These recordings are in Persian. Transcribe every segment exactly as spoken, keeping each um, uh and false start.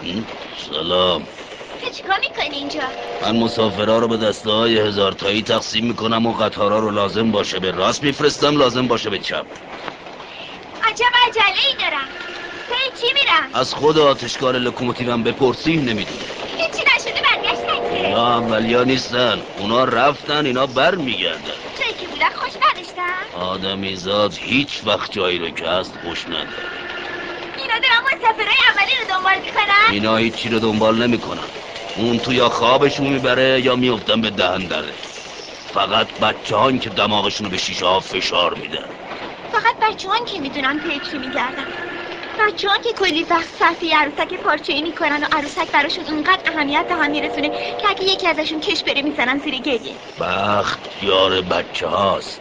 سلام. تو چیکار میکنی اینجا؟ من مسافرها رو به دسته های هزار تایی تقسیم میکنم و قطارها رو لازم باشه به راست میفرستم، لازم باشه به چپ. عجب عجله ای دارم. پی چی میرم؟ از خود آتشکار لوکوموتیوم بپرسی نمیدونی. هیچی نشده برگشتن که؟ اینا اولیا نیستن، اونا رفتن، اینا بر میگردن. جایی که بودن خوش نداشتن؟ آدمی زاد هیچ وقت جایی رو که هست خوش نداره. اینا دارن مسافرهای اولی رو دنبال میکنن؟ اینا هیچی رو دنبال نمیکنن. اون تو یا خوابشون میبره یا میفتن به دهن دره. فقط بچه هان که دماغشون رو به شیشه ها فشار میدن. فقط بچه هان که میدونن پی چی میگردن. بچه هان که کلی وقت صفی عروسک پارچه‌ای میکنن و عروسک براشون اینقدر اهمیت به هم میرسونه که اگه یکی ازشون کش بره میزنن زیر گریه. بخت یار بچه هاست.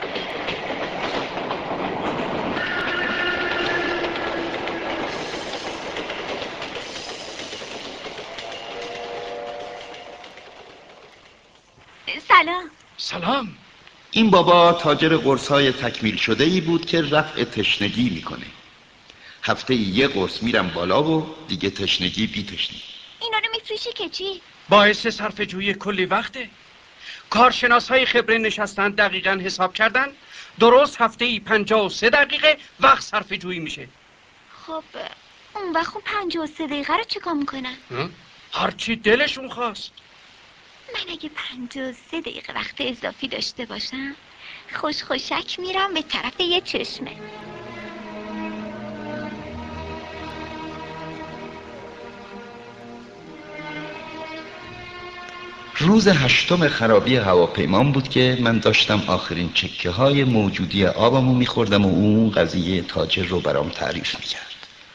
سلام. سلام. این بابا تاجر قرص‌های تکمیل شده ای بود که رفع تشنگی میکنه. هفته یه قرص میرم بالا و دیگه تشنگی بی تشنگی. اینا رو میفروشی که چی؟ باعث صرف جویی کلی وقته. کارشناس های خبره نشستن دقیقاً حساب کردن، درست هفته ای پنجاه و سه دقیقه وقت صرف جویی میشه. خب اون وقت اون پنجاه و سه دقیقه رو چیکار میکنن؟ هرچی دلشون خواست. من اگه پنجاه و سه دقیقه وقت اضافی داشته باشم خوش خوشک میرم به طرف یه چشمه. روز هشتم خرابی هواپیمان بود که من داشتم آخرین چکه های موجودی آبمو میخوردم و اون قضیه تاجر رو برام تعریف میکرد.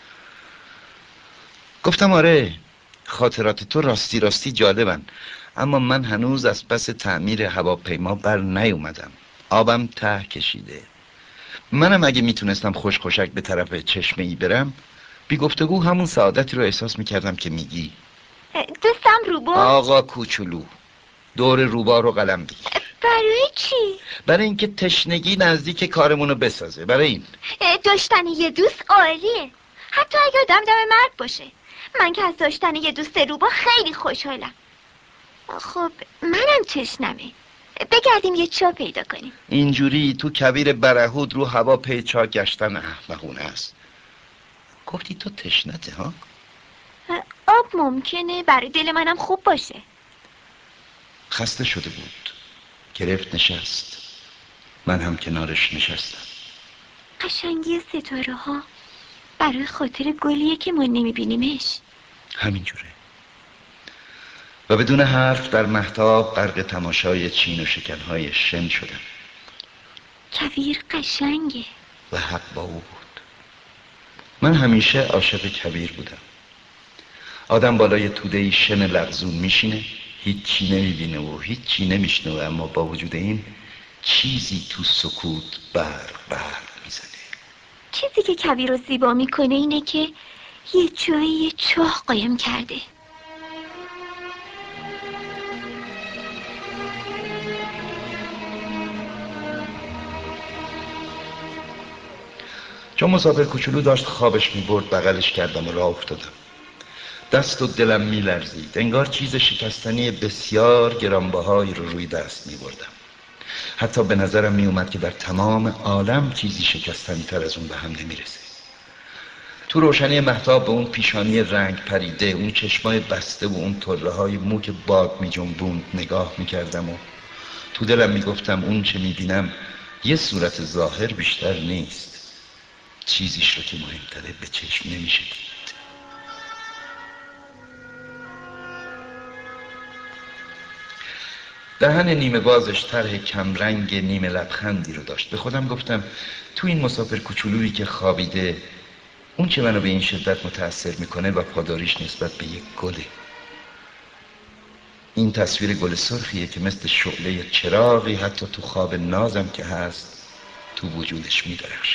گفتم آره خاطرات تو راستی راستی جالبن، اما من هنوز از پس تعمیر هواپیما بر نیومدم. آبم ته کشیده. منم اگه میتونستم خوش خوشک به طرف چشمه ای برم بی گفتگو همون سعادتی رو احساس میکردم که میگی. دوستم روبا. آقا کوچولو دور روبا رو قلم بگیر. برای چی؟ برای اینکه تشنگی نزدیک کارمونو بسازه. برای این داشتن یه دوست عالیه، حتی اگه آدم دم مرد باشه. من که از داشتن یه دوست روبا خیلی خوشحالم. خب منم تشنمه، بگردیم یه چا پیدا کنیم. اینجوری تو کویر برهود رو هوا پیچا گشتن احمقونه است. گفتی تو تشنته ها؟ آب ممکنه برای دل منم خوب باشه. خسته شده بود، گرفت نشست. من هم کنارش نشستم. قشنگی ستاره ها برای خاطر گلیه که ما نمیبینیمش. همینجوره. و بدون حرف در مهتاب غرق تماشای چین و شکنهای شن شدم. کویر قشنگه. و حق با او بود. من همیشه عاشق کویر بودم. آدم بالای تودهی شن لغزون میشینه، هیچی نمیبینه و هیچی نمیشنوه، اما با وجود این چیزی تو سکوت برق برق میزنه. چیزی که کویر رو زیبا میکنه اینه که یه جایی یه چاه قایم کرده. چون مسافر کوچولو داشت خوابش میبرد بغلش کردم و راه افتادم. دست و دلم میلرزید، انگار چیز شکستنی بسیار گرانبهایی رو روی دست میبردم. حتی به نظرم میومد که در تمام عالم چیزی شکستنی تر از اون به هم نمیرسه. تو روشنی مهتاب به اون پیشانی رنگ پریده، اون چشمای بسته و اون طره های مو که باد میجنبوند نگاه میکردم و تو دلم میگفتم اون چه میبینم یه صورت ظاهر بیشتر نیست، چیزیش رو که مهمتره به چشم نمیشه دید. دهن نیمه بازش طرح کمرنگ نیمه لبخندی رو داشت. به خودم گفتم تو این مسافر کوچولویی که خوابیده اون چه منو به این شدت متأثر میکنه و پاداریش نسبت به یک گله. این تصویر گل سرخیه که مثل شعله چراغی حتی تو خواب نازم که هست تو وجودش میدرخشه.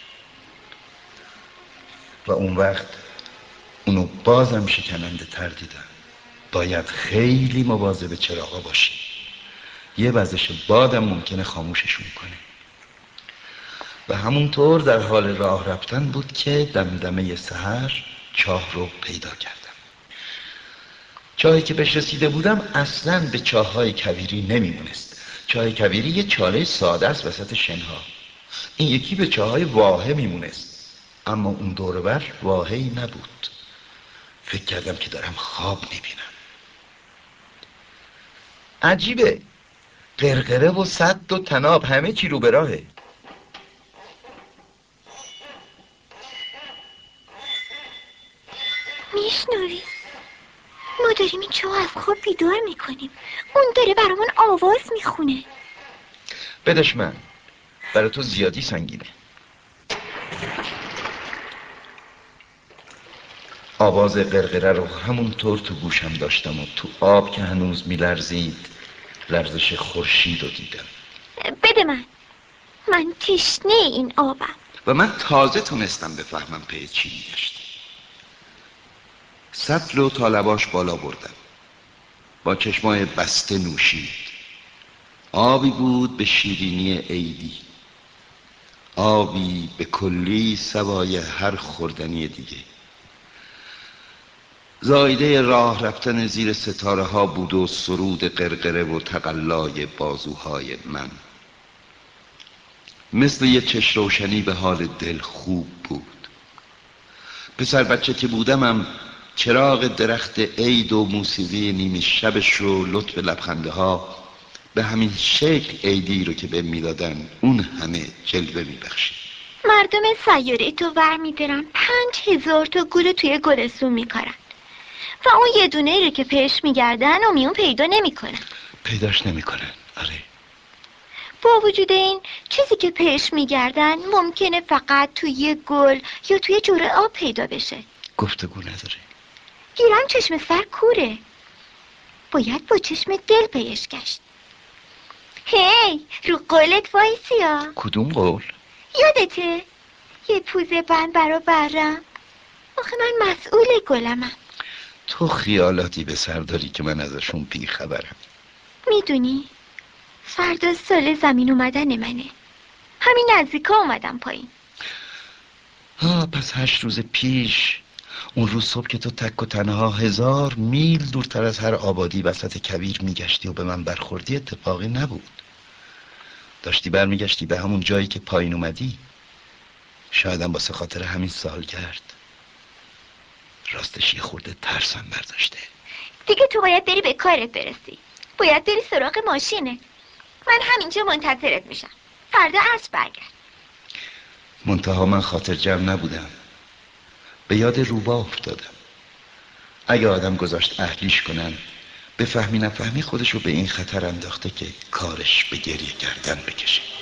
و اون وقت اونو بازم شکننده تر دیدم. باید خیلی مواظب چراغا باشی، یه وزش بادم ممکنه خاموششون کنه. و همونطور در حال راه رفتن بود که دمدمه سحر چاه رو پیدا کردم. چاهی که بهش رسیده بودم اصلاً به چاه‌های کویری نمیمونست. چاه کویری یه چاله ساده است وسط شنها. این یکی به چاه‌های واهه میمونست، اما اون دور بر واهه‌ای نبود. فکر کردم که دارم خواب میبینم. عجیبه، قرقره و سد و تناب همه چی رو به راهه. میشنوی؟ ما داریم این چاه از خواب بیدار میکنیم. اون داره برامون آواز میخونه. بدش من، برای تو زیادی سنگینه. آواز قرقره رو همونطور تو گوشم داشتم و تو آب که هنوز میلرزید لرزش خورشید رو دیدم. بده من، من تشنه این آبم. و من تازه تونستم بفهمم پی چی میگشت. سطل و تا لباش بالا بردم، با چشمای بسته نوشید. آبی بود به شیرینی عیدی، آبی به کلی سوای هر خوردنی دیگه. زایده راه رفتن زیر ستاره ها بود و سرود قرقره و تقلای بازوهای من. مثل یه چش روشنی به حال دل خوب بود. پسر بچه که بودمم چراغ درخت عید و موسیقی نیمه شبش رو لطف لبخنده ها به همین شکل عیدی رو که به میدادن اون همه جلوه میبخشید. مردم سیاره تو ور میدارن، پنج هزار تا گل توی گلستون میکارن و اون یه دونه رو که پیش میگردن و میون پیدا نمیکنن. پیداش نمیکنن، آره. با وجود این چیزی که پیش میگردن ممکنه فقط توی گل یا توی جوره آب پیدا بشه. گفتگو نداره. گیرم چشم سر کوره، باید با چشم دل پیش گشت. هی رو قولت وایسیا. کدوم قول؟ یادته یه پوزه بند برا برم؟ آخه من مسئول گلمم. تو خیالاتی به سر داری که من ازشون بی خبرم. میدونی فردا سال زمین اومدن منه. همین نزدیکا اومدم پایین. ها، پس هشت روز پیش، اون روز صبح که تو تک و تنها هزار میل دورتر از هر آبادی وسط کویر میگشتی و به من برخوردی، اتفاقی نبود. داشتی برمیگشتی به همون جایی که پایین اومدی. شایدم واسه خاطر همین سالگرد. راستش یه خورده ترسم برداشته. دیگه تو باید بری به کارت برسی. باید بری سراغ ماشینه. من همینجا منتظرت میشم. فردا عصر برگرد. منتها من خاطر جمع نبودم. به یاد روبا افتادم. اگه آدم گذاشت اهلیش کنن، به فهمی نفهمی خودشو به این خطر انداخته که کارش به گریه کردن بکشه.